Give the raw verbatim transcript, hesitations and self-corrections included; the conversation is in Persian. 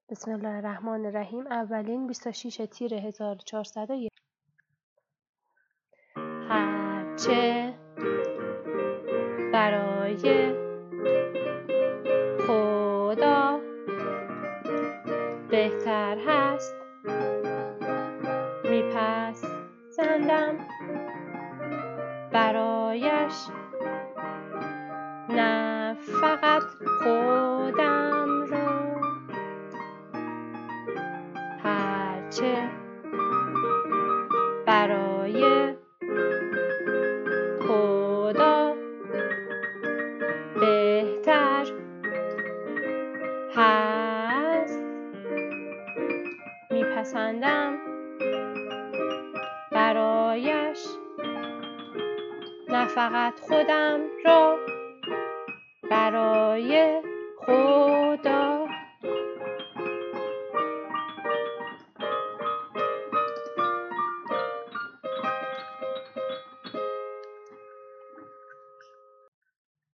بسم الله الرحمن الرحیم. اولین بیست و شش تیر هزار و چهارصد و یک. هرچه برای خدا بهتر هست میپسندم برایش، نه فقط خودم را. هرچه برای خدا بهتر هست میپسندم برایش، نه فقط خودم را. برای خود